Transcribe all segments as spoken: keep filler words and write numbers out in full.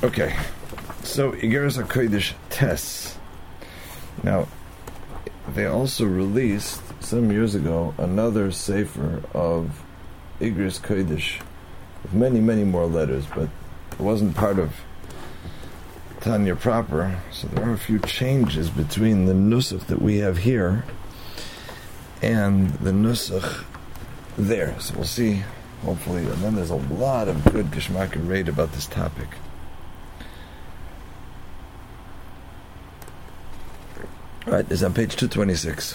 Okay, so Igeres HaKodesh tests. Now, they also released some years ago another sefer of Igeres Kodesh with many, many more letters, but it wasn't part of Tanya proper, so there are a few changes between the nusach that we have here and the nusach there. So we'll see, hopefully, and then there's a lot of good Geshmak and Raid about this topic. Alright, it's on page two twenty-six.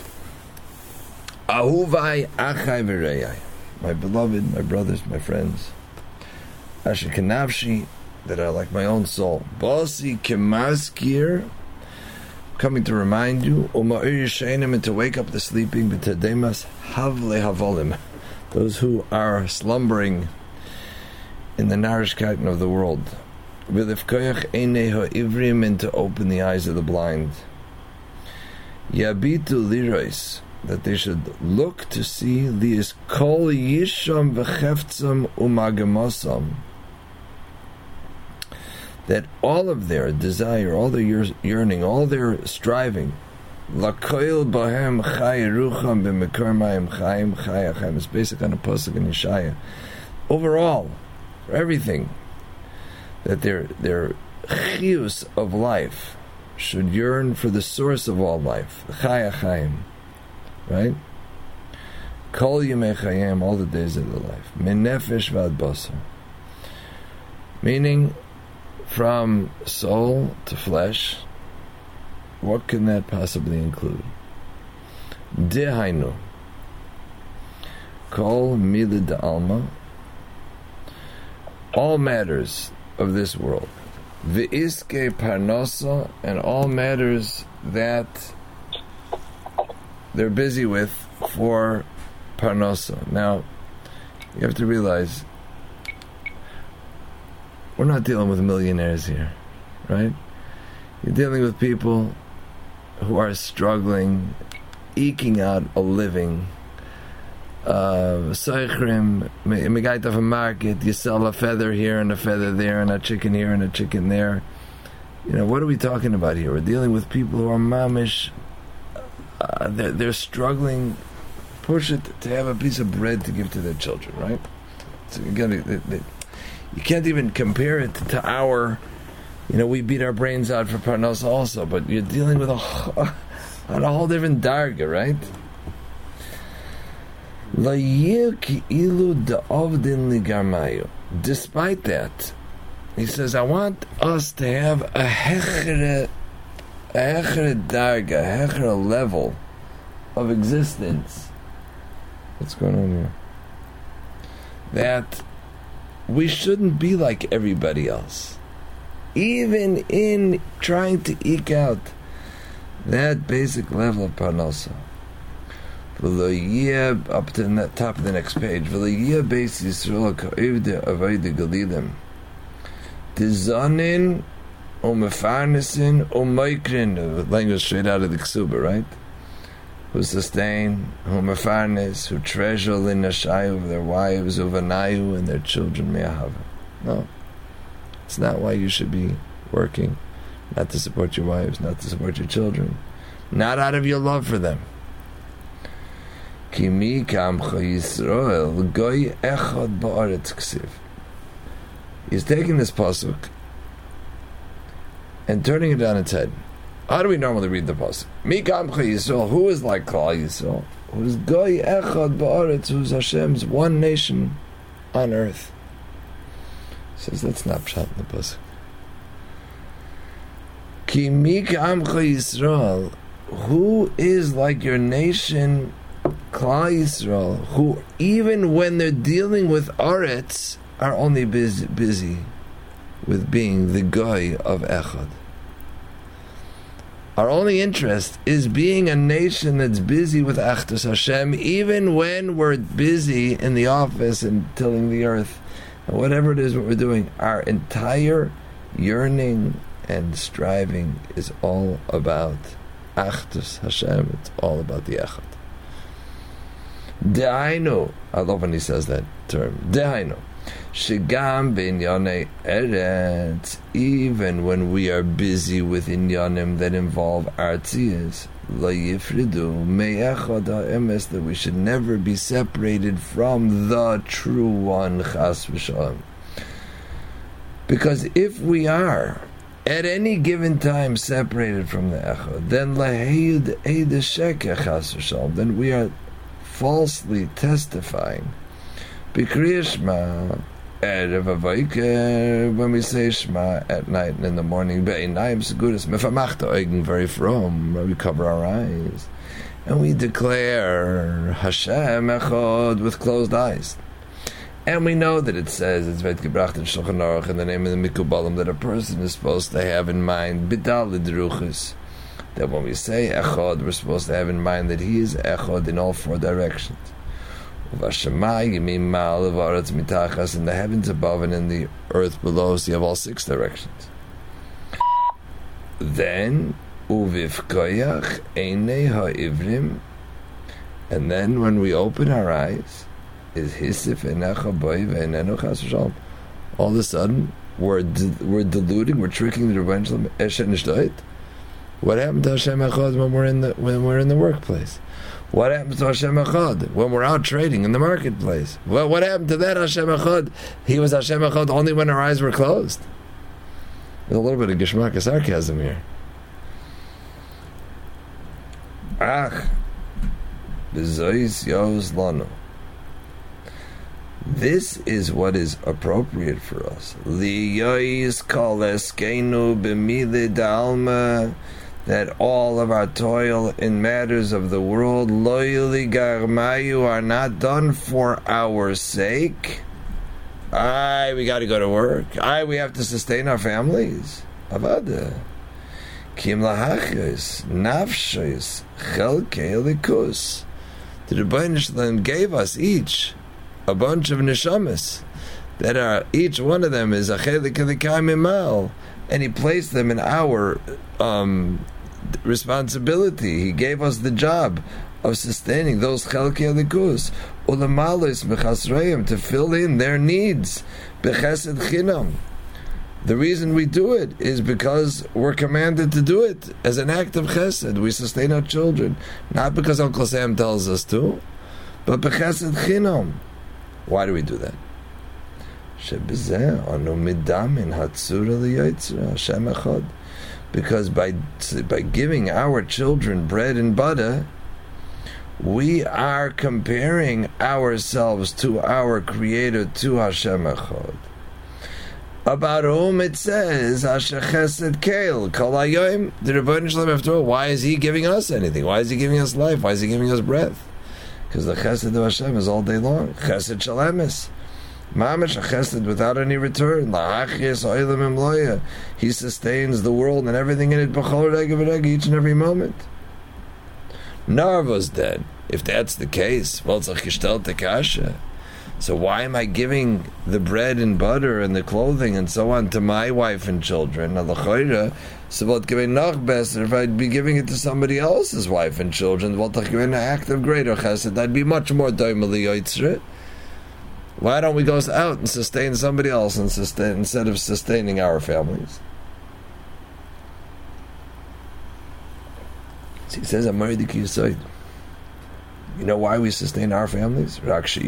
Ahuvai achai v'reyai. My beloved, my brothers, my friends. Asher kenavshi, that are like my own soul. Bosi kemaskir, coming to remind you. Uma'ir yishainim, and to wake up the sleeping. B'tedemas havle havolim, those who are slumbering in the narishkeiten of the world. V'lifkoyach einei ha'ivrim, and to open the eyes of the blind. Yabitu lirois, that they should look to see liis kol yisham v'cheftzam umagamosam, that all of their desire, all their yearning, all their striving, lakoil bahem chay rucham b'mekor mayim chayim chay achayim, it's based on a pasuk in Yeshaya. Overall, for everything, that their their chiyus of life should yearn for the source of all life, the Chai HaChaim, right? Kol Yemei Chayim, all the days of their life. Min nefesh v'ad basar, meaning from soul to flesh. What can that possibly include? Dehainu, Kol milid alma, all matters of this world. V'iske parnosa, and all matters that they're busy with for parnosa. Now, you have to realize, we're not dealing with millionaires here, right? You're dealing with people who are struggling, eking out a living. Soichrim, megait of a market, you sell a feather here and a feather there and a chicken here and a chicken there. You know, what are we talking about here? We're dealing with people who are mamish, uh, they're, they're struggling, push it, to have a piece of bread to give to their children, right? So again, you can't even compare it to our, you know, we beat our brains out for parnos also, but you're dealing with a, on a whole different darga, right? Despite that, he says, I want us to have a hechere, a hechere darga, a hechere level of existence. What's going on here? That we shouldn't be like everybody else, even in trying to eke out that basic level of parnasa. Up to the top of the next page. Beis Yisrael ka'ivde avayde galilim. Tizanin u'mefarnesin u'moikrin. Language straight out of the Ksuba, right? Who sustain, who mefarnes, who treasure linashayu of their wives, uvanayu, and their children me'ahava. No, it's not why you should be working. Not to support your wives, not to support your children. Not out of your love for them. Kimi kamcha Yisrael goy echad ba'aretz ksiv. He's taking this pasuk and turning it on its head. How do we normally read the pasuk? Mi kamcha Yisrael, who is like Klal Yisrael? Who is goy echad ba'aretz? Who's Hashem's one nation on earth? He says that's not pshat in the pasuk. Kimi kamcha Yisrael, who is like your nation, Klal Yisrael, who even when they're dealing with Aretz are only busy, busy with being the goy of Echad. Our only interest is being a nation that's busy with Achdus Hashem, even when we're busy in the office and tilling the earth, and whatever it is what we're doing. Our entire yearning and striving is all about Achdus Hashem. It's all about the Echad. Dehainu, I love when he says that term. Dehainu, Shigam b'inyonei eretz, even when we are busy with inyanim that involve artziyas, lo yifridu me'echad ha'emes, that we should never be separated from the true one, chas v'shalom. Because if we are at any given time separated from the echad, then laheid eid sheker chas v'shalom, then we are falsely testifying. B'kriyas Shema erev avoker, when we say Shema at night and in the morning, be'einayim segudas mefamachta oigen, very from, we cover our eyes and we declare Hashem echad with closed eyes. And we know that it says, it's Veit Gebracht in Shulchan Aruch, in the name of the Mikubalim, that a person is supposed to have in mind Bidal Lidruchis, that when we say Echad, we're supposed to have in mind that he is Echad in all four directions. Uvashamai Yimim Ma'al V'aretz Mitachas, in the heavens above and in the earth below, so you have all six directions. Then, Uvivkoyach Einei Ha'ivrim, and then when we open our eyes, is hisif enecha boy ve'enenu chas v'shalom. All of a sudden, we're de- we're deluding, we're tricking the Rebbeinu Shalom. Eshet nishtoit. What happened to Hashem Echad when we're in the when we're in the workplace? What happens to Hashem Echad when we're out trading in the marketplace? Well, what happened to that Hashem Echad? He was Hashem Echad only when our eyes were closed. There's a little bit of geshmak of sarcasm here. Ach, b'zois yoz lanu. This is what is appropriate for us. Liyois kol eskeinu b'milid alma, that all of our toil in matters of the world, loyali garmayu, are not done for our sake. Aye, we got to go to work. Aye, we have to sustain our families. Avada. Kim lahachis, nafshis, chelkei likus. The Rebbeinu Shalom gave us each a bunch of neshamas that are, each one of them is a chelik elikai mimal, and he placed them in our um, responsibility. He gave us the job of sustaining those chelkei elikus, ulamalos b'chasreim, to fill in their needs b'chesed chinam. The reason we do it is because we're commanded to do it as an act of chesed. We sustain our children, not because Uncle Sam tells us to, but b'chesed chinam. Why do we do that? Because by by giving our children bread and butter, we are comparing ourselves to our Creator, to Hashem Echad, about whom it says, Asher Chesed Keil Kol Hayoim. The Rebbeinu Shalom, after all, why is He giving us anything? Why is He giving us life? Why is He giving us breath? Because the chesed of Hashem is all day long. Chesed shalemis. Mamish, a chesed without any return. La'achis oilam imloya. He sustains the world and everything in it, b'chol rega v'rega, each and every moment. Narva's dead. If that's the case, well, it's a chishtel tekasha. So why am I giving the bread and butter and the clothing and so on to my wife and children? So what give noch better if I'd be giving it to somebody else's wife and children? Well, an act of greater chesed, that'd be much more doimeli yotzre. Why don't we go out and sustain somebody else and sustain, instead of sustaining our families? So he says, "Amardik Yisoid." You know why we sustain our families?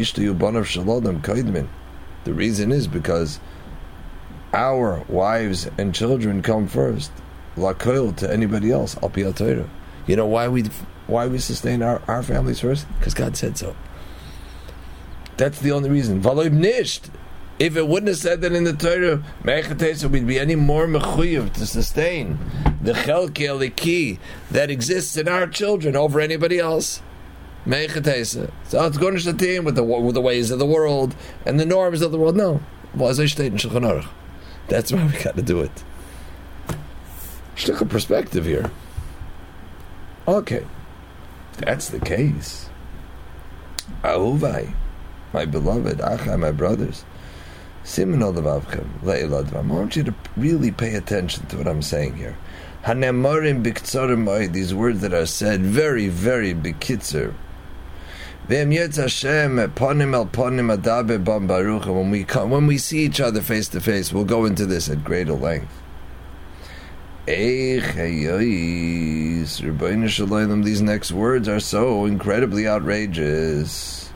The reason is because our wives and children come first. Lakoil to anybody else. Al pi Torah. You know why we why we sustain our, our families first? Because God said so. That's the only reason. V'loib nisht. If it wouldn't have said that in the Torah, we'd be any more mechuyev to sustain the chelki eliki that exists in our children over anybody else. So it's going to shatim with the with the ways of the world and the norms of the world. No, that's why we got to do it. Shtickle perspective here. Okay, if that's the case, Ahuvai, my beloved Achai, my brothers, Simonol levavchem le'eladvam. I want you to really pay attention to what I'm saying here. Hanemorim b'ktzorim, these words that are said very, very b'kitzer. When we come, when we see each other face to face, we'll go into this at greater length. These next words are so incredibly outrageous.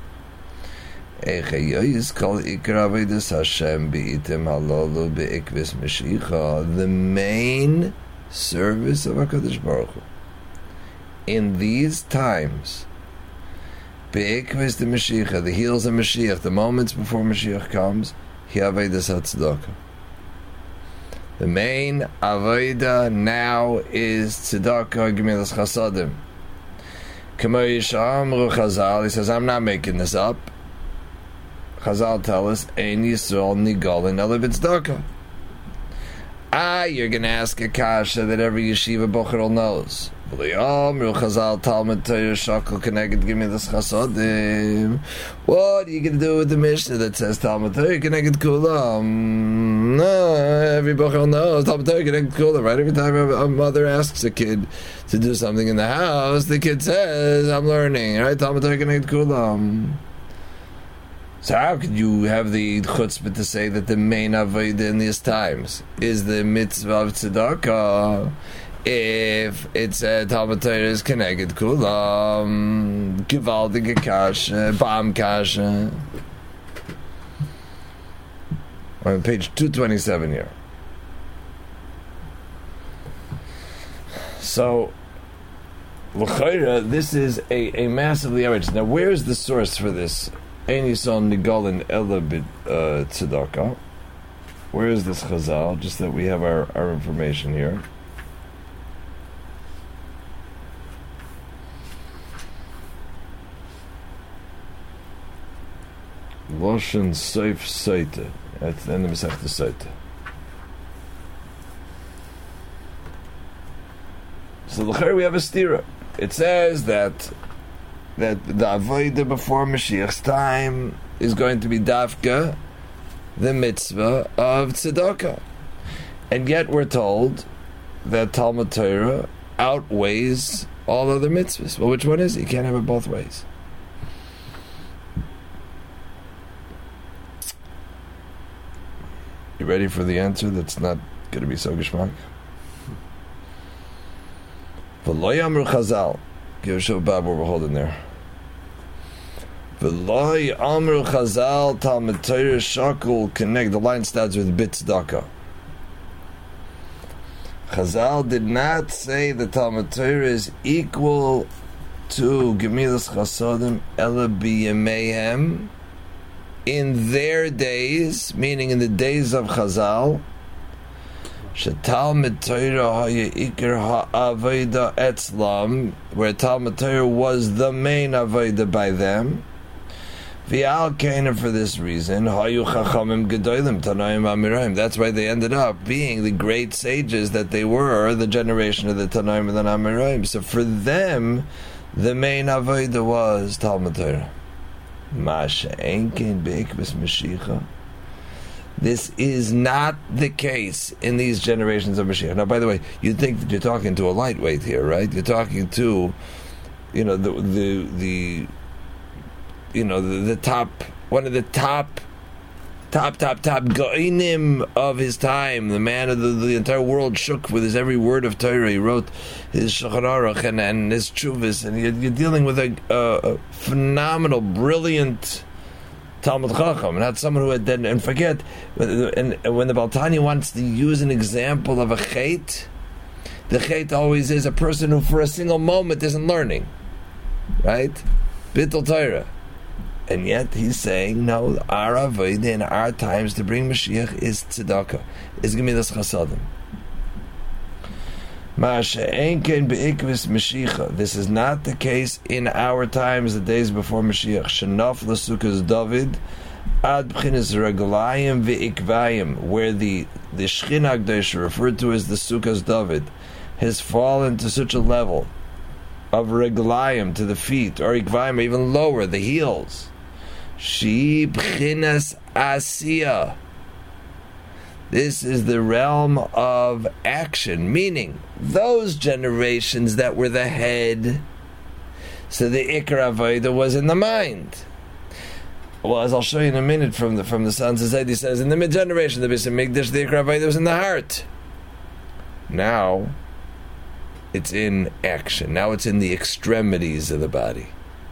The main service of HaKadosh Baruch Hu in these times, Be'ikvis the Mashiach, the heels of Mashiach, the moments before Mashiach comes, Hi Avodas HaTzedakah. The main Avodah now is Tzedakah Gemilas Chasadim. K'mo Yishamru Chazal, he says, I'm not making this up. Chazal tell us, Ein Yisrael Nigalin Ela B'Tzedakah. Ah, you're going to ask a kasha that every yeshiva bochel knows. What are you going to do with the Mishnah that says Talmud Torah Keneged Kulam? No, every bochel knows Talmud Torah Keneged Kulam, right? Every time a mother asks a kid to do something in the house, the kid says, I'm learning, right? Talmud Torah Keneged Kulam. So how could you have the chutzpah to say that the main avodah in these times is the mitzvah of tzedakah if it's a Talmud Torah is Keneged Kulam, gewaltige kasha, bam kasha? On page two twenty-seven here. So, l'chayra, this is a, a massively outrageous. Now, where is the source for this? Ein Yisrael Nigalin Ela B'Tzedakah. Where is this Chazal? Just that we have our, our information here. Loshen Seif Seite. That's the end of Masechta Seite. So l'chayr we have a stira. It says that that the avodah before Mashiach's time is going to be dafka, the mitzvah of tzedakah, and yet we're told that Talmud Torah outweighs all other mitzvahs. Well, which one is it? You can't have it both ways. You ready for the answer that's not going to be so geschmack? V'lo yamru Chazal. Give a show Bob where we're holding there. V'lo yamru Chazal Talmud Torah shakul connect. The line starts with bitzdaka. Chazal did not say that Talmud Torah is equal to Gemilas Chasadim ela b'yamehem in their days, meaning in the days of Chazal. Shetalmud Torah haya ikar ha'avodah etzlam, where Talmud Torah was the main avodah by them. V'al kaina, for this reason, hayu chachamim gedolim tanaim amirayim. That's why they ended up being the great sages that they were, the generation of the Tanaim and the Amirayim. So for them, the main avodah was Talmud Torah. Masha enkein beikvis Mashiach. This is not the case in these generations of Mashiach. Now, by the way, you'd think that you're talking to a lightweight here, right? You're talking to, you know, the the the, you know, the, the top, one of the top, top, top, top goinim of his time. The man of the, the entire world shook with his every word of Torah. He wrote his Shulchan Aruch and, and his Chuvas, and you're, you're dealing with a, a, a phenomenal, brilliant Talmud Chacham, not someone who had then, and forget, and, and when the Baal Tanya wants to use an example of a chet, the chet always is a person who for a single moment isn't learning, right? Bittul Torah. And yet he's saying, no, our avodah in our times to bring Mashiach is tzedakah, is Gemilas Chasadim. This is not the case in our times, the days before Mashiach. Shenaf l'sukas David ad b'chinas reglayim v'ikvayim, where the the Shechina Hakadosh, referred to as the Sukas David, has fallen to such a level of reglayim, to the feet, or ikvayim, even lower, the heels. She b'chinas asiyah. This is the realm of action, meaning those generations that were the head So the Ikar Avodah was in the mind. Well, as I'll show you in a minute from the from the Sons of Zed, he says in the mid generation the Beis Hamikdash, the Ikar Avodah was in the heart. Now it's in action. Now it's in the extremities of the body.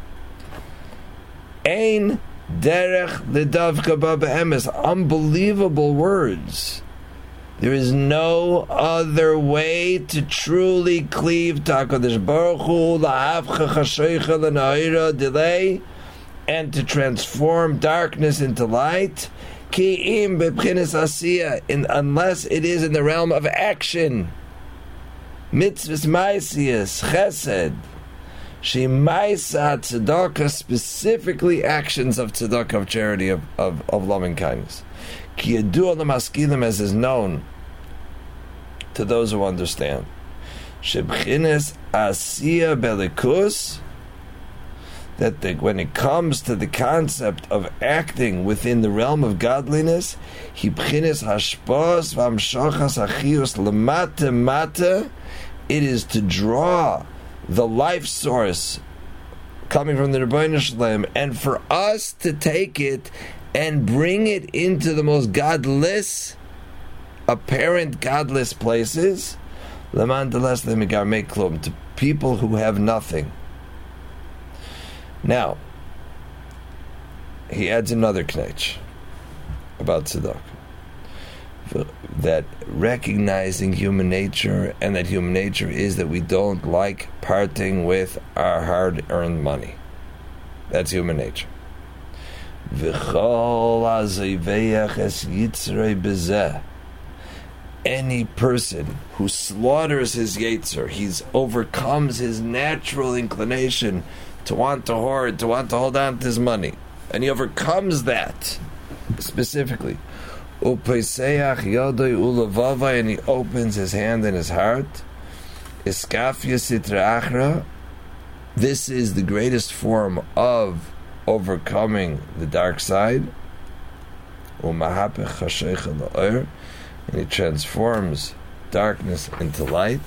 Ein derech l'davka ba be'emes. Unbelievable words. There is no other way to truly cleave to HaKadosh Baruch Hu, la'avcha chashoicha l'na'ira delay, and to transform darkness into light, ki im bebchinas asiyah, unless it is in the realm of action. Mitzvahs ma'asiyas, chesed, she ma'isa tzedakah, specifically actions of tzedakah, of charity, of, of, of loving kindness. Ki yadu l'maskilim, as is known to those who understand. Shebchinas asiyah belikus, that the, when it comes to the concept of acting within the realm of godliness, hibchinas hashpos v'amshachas achius lemata mata, it is to draw the life source coming from the Rebbeinu Shalom, and for us to take it and bring it into the most godless, apparent godless places, to people who have nothing. Now, he adds another knetch about tzedakah, that recognizing human nature, and that human nature is that we don't like parting with our hard-earned money. That's human nature. Any person who slaughters his yetzer, he overcomes his natural inclination to want to hoard, to want to hold on to his money, and he overcomes that specifically. Upeiseach yodoi ulavava, and he opens his hand and his heart. Iskafia sitra achra. This is the greatest form of overcoming the dark side. Umahapech chashecha la'or, and he transforms darkness into light.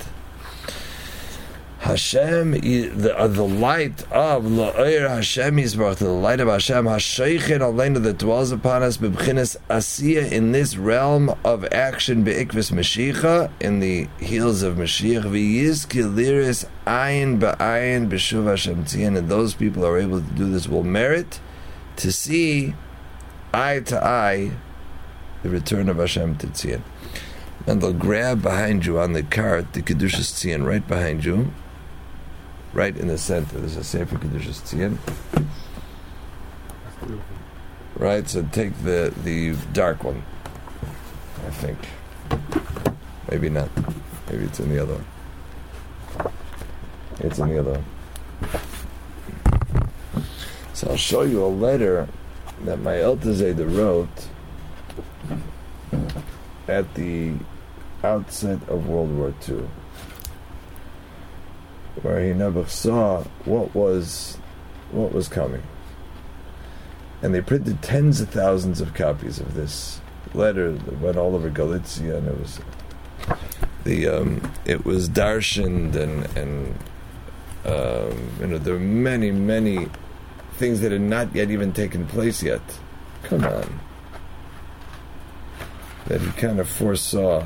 Hashem, the, uh, the light of La'ir Hashem Yisbarach, the light of Hashem, Hasheichet Aleinu, that dwells upon us, B'bchinas Asiyah, in this realm of action, Be'ikvis Mashiach, in the heels of Mashiach, V'yizki Liris Ayin Ba'ayin B'shuv Hashem Tzion, and those people who are able to do this will merit to see eye to eye the return of Hashem to Tzion. And they'll grab behind you on the cart the Kedushas Tzion, right behind you. Right in the center, there's a Sefer Kedushas Tzion. Right, so take the the dark one. I think, maybe not. Maybe it's in the other one. It's in the other one. So I'll show you a letter that my Elter Zayda wrote at the outset of World War Two, where he never saw what was what was coming. And they printed tens of thousands of copies of this letter that went all over Galicia, and it was the um, it was darshaned, and and um, you know, there were many many things that had not yet even taken place yet. Come on, that he kind of foresaw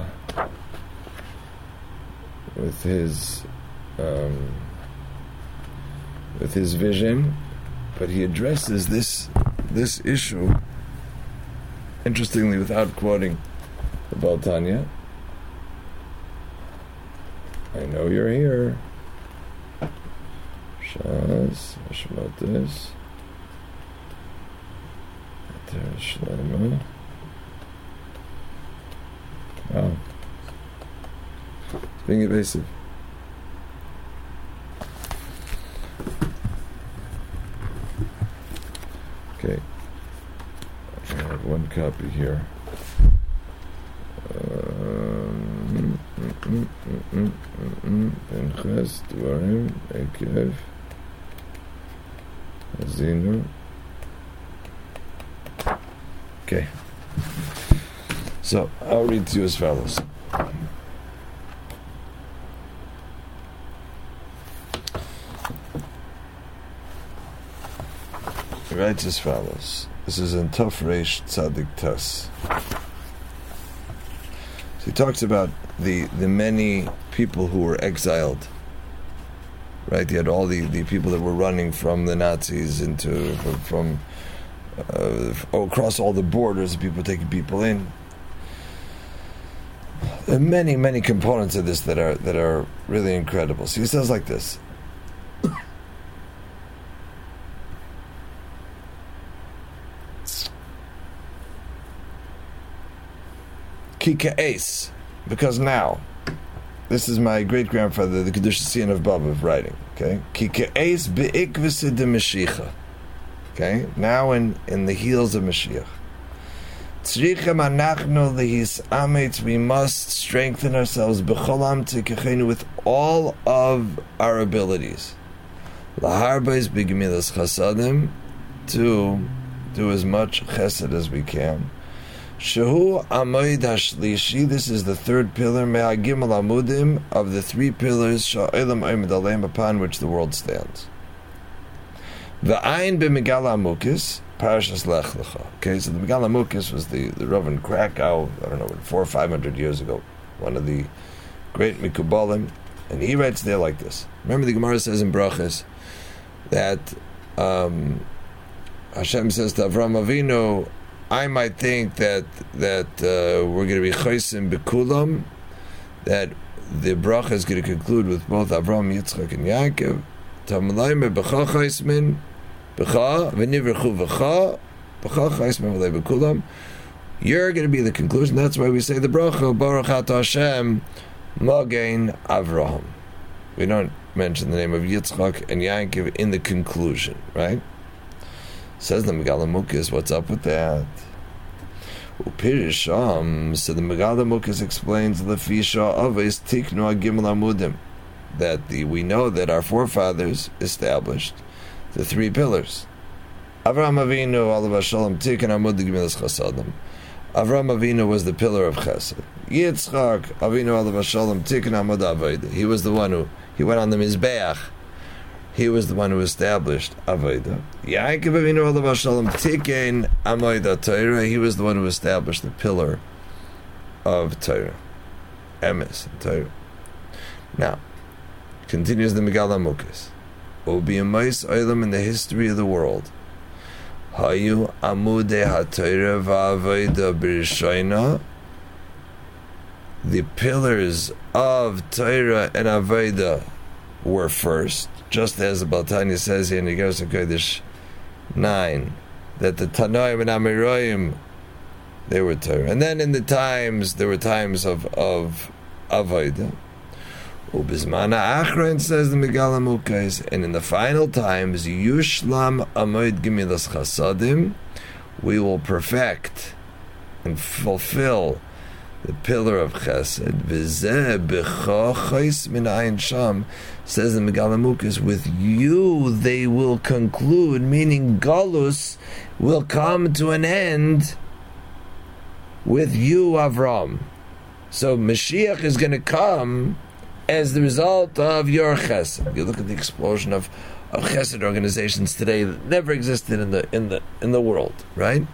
with his. Um, with his vision, but he addresses this this issue, interestingly, without quoting the Baal Tanya. I know you're here. Shas, Hashmatis, Ater Shlema. Wow. It's being evasive. Okay, I have one copy here. Pinchas, Dvarim, Ekev, Azinu. Okay, so I'll read to you as follows. writes as follows. This is in Tov Reish Tzadik Tes. So he talks about the the many people who were exiled. Right, you had all the, the people that were running from the Nazis into from, from uh, across all the borders. People taking people in. There are many many components of this that are that are really incredible. So he says like this. Kika Ace, because now, this is my great grandfather, the Kedush Sian of Baba, writing. Okay, Kika Ace beikvese de Mashiach. Okay, now in in the heels of Mashiach. Tzrichem anachnu lehis ametz. We must strengthen ourselves b'cholam tzikachenu with all of our abilities. Laharbais b'gemilas chasadim, to do as much chesed as we can. Shehu Amoid Hashlishi. This is the third pillar. Me'agimel Amudim, of the three pillars Sha'elam Omed Aleim, upon which the world stands. V'ayin b'Megala Amukis, Parashas Lech Lecha. Okay, so the Megala Amukis was the the Rav in Krakow. I don't know, four or five hundred years ago. One of the great Mikubalim, and he writes there like this. Remember, the Gemara says in Brachas that um, Hashem says to Avram Avinu, I might think that that uh, we're going to be chaysim bekulam, that the bracha is going to conclude with both Avram, Yitzchak, and Yaakov. Tamalayim b'cha chaysmin, b'cha v'nivrchu v'cha, b'cha chaysmin v'lei bekulam. You're going to be the conclusion. That's why we say the bracha Baruch Ata Hashem Magen Avraham. We don't mention the name of Yitzchak and Yaakov in the conclusion, right? Says the Megala Mukis, what's up with that? Upirisham, so the Megala Mukis explains Lefisha Aves Tiknu Agimel Amudim, that the we know that our forefathers established the three pillars. Avraham Avinu Alav Shalom Tikkun Amud Gemilas Chasadim. Avraham Avinu was the pillar of Chesed. Yitzchak Avinu Alav Shalom Tikkun Amud Avodah. He was the one who he went on the Mizbeach. He was the one who established Avodah. Yaakov Avinu Alav Shalom Tikkun Amud Torah. He was the one who established the pillar of Torah, Emes, Torah. Now, continues the Megala Mukis. Will be a mice item in the history of the world. Hayu Amude HaTorah Va'Avodah B'Rishayna. The pillars of Torah and Avodah were first, just as the Baltanya says here in the Igeres HaKodesh nine, that the Tanoim and Amiroim, they were Torah. And then in the times, there were times of, of Avodah. Ubizmana Achron, says the Megala Mukis, and in the final times, Yushlam Amoid Gemilas Chasadim, we will perfect and fulfill the pillar of Chesed. V'zeh b'cha chais min ayin sham, says the Megala Mukis, with you they will conclude, meaning Galus will come to an end with you, Avram. So Mashiach is going to come as the result of your chesed. You look at the explosion of, of chesed organizations today that never existed in the in the in the world, right?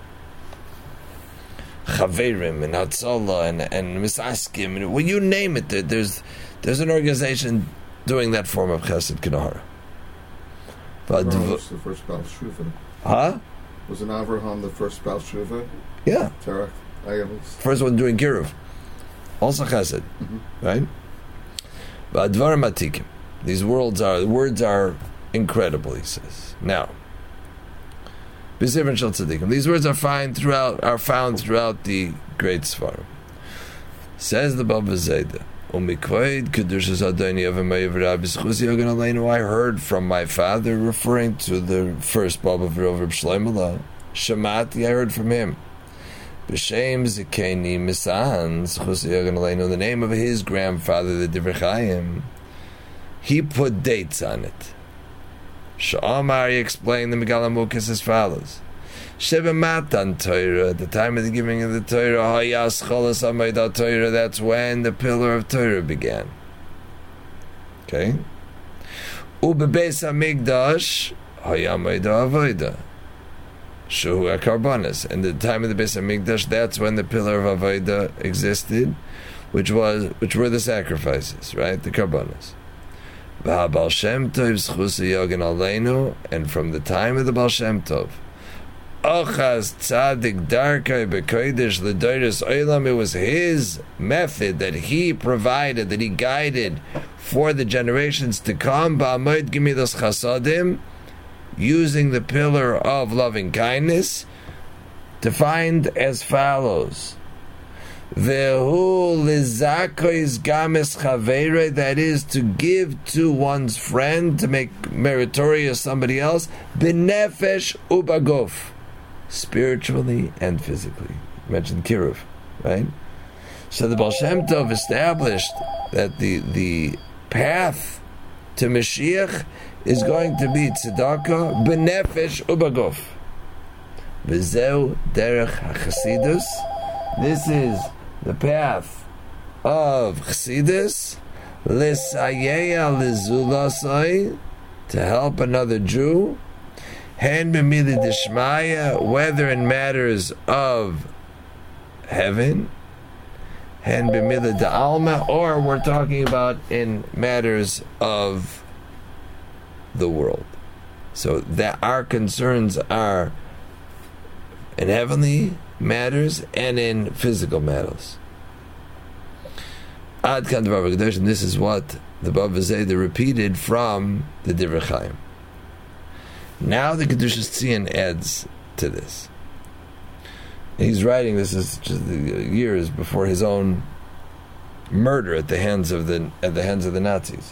Chaverim and Hatzalah and and Misaskim, and well, you name it. There, there's there's an organization doing that form of chesed kinahara. But Avraham was the first Baal Shuvah. Huh? Wasn't Avraham the first Baal Shuvah? Yeah. Terach. First one doing kiruv. Also chesed, mm-hmm. Right? But Advarim Atikim. These words are words are incredible, he says. Now, B'Sifrin Shel Tzadikim. These words are found throughout are found throughout the great Sfarim. Says the Baba Zayda, Umikvoid Kedushas Adoni Avimay V'Rabbi Schusi Yogan Aleinu. I heard from my father, referring to the first Baba V'Rov Reb Shlomo Shemati. I heard from him. B'Shem Zikeni Misan Schusi Yogan Aleinu. The name of his grandfather, the Divrei Chaim, he put dates on it. Sha'amar, he explained the Megala Mukis as follows. Sheva Matan Torah, at the time of the giving of the Torah, Hayas Cholas Amayda Torah, that's when the pillar of Torah began. Okay? Ubebeis HaMikdash, Hayamayda Avodah. Shuhu HaKarbanis. In the time of the Beis HaMikdash, that's when the pillar of Avodah existed, which was which were the sacrifices, right? The Karbanis. V'ha-Baal Shem Tov Zchus Yogan Aleinu, and from the time of the Baal Shem Tov, Ochaz Tzadik Darkai B'Kodesh L'Doros Olam, it was his method that he provided, that he guided for the generations to come, Ba'amoid Gemilas Chasadim, using the pillar of loving kindness, defined as follows: Vehu lizakois games chavere, that is to give to one's friend, to make meritorious somebody else, benefesh ubagof, spiritually and physically. You mentioned kiruv, right? So the Baal Shem Tov established that the the path to Mashiach is going to be tzedakah benefesh ubagof. V'zeu derech hachasidus. This is the path of Chassidus, L'sayeya L'zulasai, to help another Jew, Hen b'mili d'shmaya, whether in matters of heaven, Hen b'mili d'alma, or we're talking about in matters of the world. So that our concerns are in heavenly matters and in physical matters. Ad kan Devar V'Kadosh, and this is what the Bava Zayda repeated from the Divrei Chaim. Now the Kedushas Tzion adds to this. He's writing this is just years before his own murder at the hands of the at the hands of the Nazis.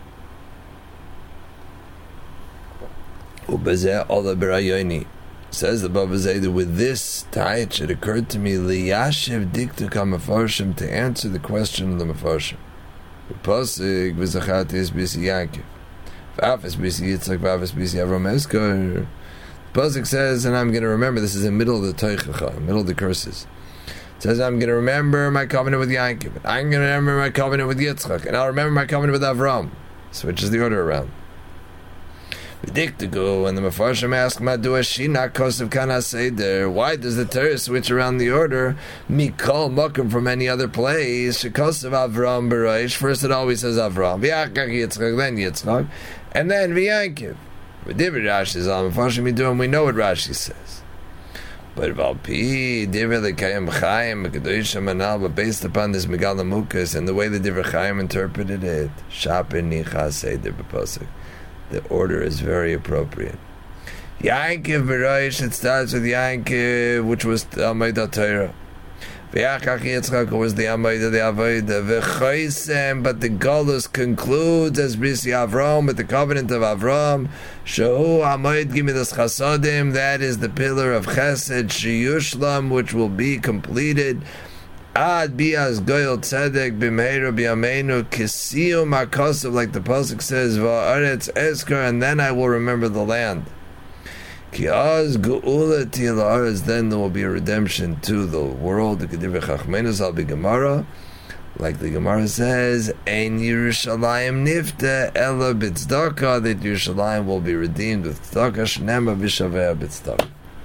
Ubezeh Ola B'Rayoni. Says the Bava Zayda, with this taich, it occurred to me liyashiv diktuk ha'mefarshim, to answer the question of the mefarshim. Pasuk v'zachat es b'isi Yaakov, v'afes b'isi Yitzchak, v'afes b'isi Avram Eskor. Pasuk says, and I'm going to remember. This is in the middle of the Teichacha, middle of the curses. It says, I'm going to remember my covenant with Yaakov. I'm going to remember my covenant with Yitzchak, and I'll remember my covenant with Avram. Switches the order around. B'diktigu, when the Mefarshim ask, Madua Shina Kosev Kana Seder, why does the Torah switch around the order? Mikol Mokum, from any other place. Shekosev Avram B'Roish. First it always says Avram. V'yachak Yitzchak, then Yitzchak, and then V'yankiv. V'divir Rashi is on Mefarshim Yidu, and we know what Rashi says. But Valpi, Divir L'Kayim Chaim, M'Kedoshim Anal, but based upon this Megala Mukas and the way the Divir Chaim interpreted it, Shapin Nicha Seder B'Posek, the order is very appropriate. Yankiv B'Roish, it starts with Yankiv, which was the Amidah Torah. V'yachach Yitzchak was the Amidah, the Avodah. V'choisem, but the Golus concludes as Brisi Avram, with the covenant of Avram. Shehu Amoid Gimilas Chasodim, that is the pillar of Chesed, Sheyushlam, which will be completed. Ad bias goyel tzedek b'meira b'yameinu kisiu makosav, like the pasuk says, va'aretz esker, and then I will remember the land. Ki az geula ti'la'aretz, then there will be a redemption to the world. The Kedivei Chachmeinu zal be Gemara, like the Gemara says, ein Yerushalayim nifta ela b'tzdaka, that Yerushalayim will be redeemed with tzedakah, shnema v'shaveh b'tzdaka.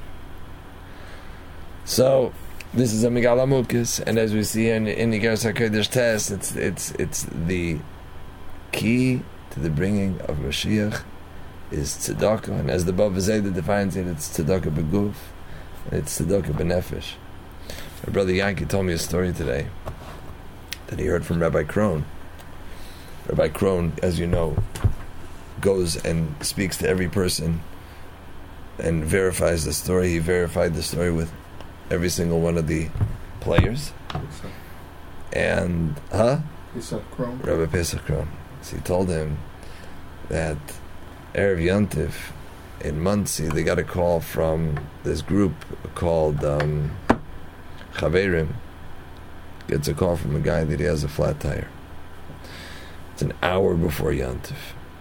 So this is a Megala Mukas, and as we see in in the Igeres HaKodesh test, it's it's it's the key to the bringing of Mashiach is tzedakah, and as the Bava Zayda defines it, it's tzedakah b'guf, and it's tzedakah b'nefesh. My brother Yankee told me a story today that he heard from Rabbi Krohn. Rabbi Krohn, as you know, goes and speaks to every person and verifies the story. He verified the story with every single one of the players. And, huh? Pesach Krohn. Rabbi Pesach Krohn. So he told him that Erev Yontif in Monsey, they got a call from this group called um, Chaverim. Gets a call from a guy that he has a flat tire. It's an hour before Yontif.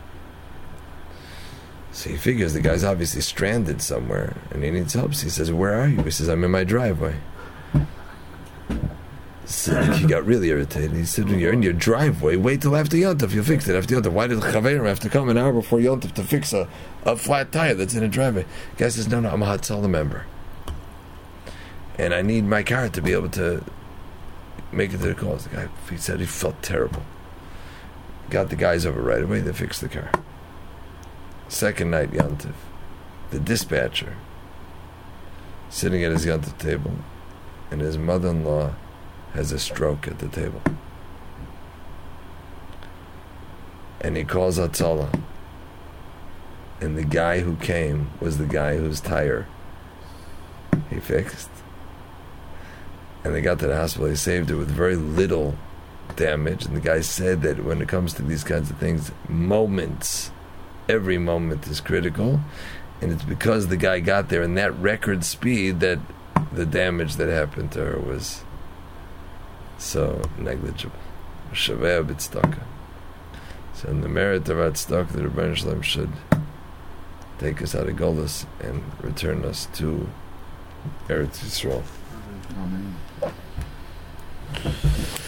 So he figures the guy's obviously stranded somewhere and he needs help. So he says, where are you? He says, I'm in my driveway. So he got really irritated. He said, when you're in your driveway, wait till after Yontif, you'll fix it after Yontif. Why did the Chaverim have to come an hour before Yontif to fix a, a flat tire that's in a driveway? The guy says, no, no, I'm a Hatzalah member. And I need my car to be able to make it to the calls. The guy, he said he felt terrible. Got the guys over right away, they fixed the car. Second night, Yontif, the dispatcher, sitting at his Yontif table, and his mother-in-law has a stroke at the table. And he calls Hatzalah. And the guy who came was the guy whose tire he fixed. And they got to the hospital, he saved it with very little damage. And the guy said that when it comes to these kinds of things, moments, every moment is critical. And it's because the guy got there in that record speed that the damage that happened to her was so negligible. Shaveh b'tzedakah. So in the merit of our tzedakah, the Rebbeinu Shalom should take us out of Golus and return us to Eretz Yisrael. Amen.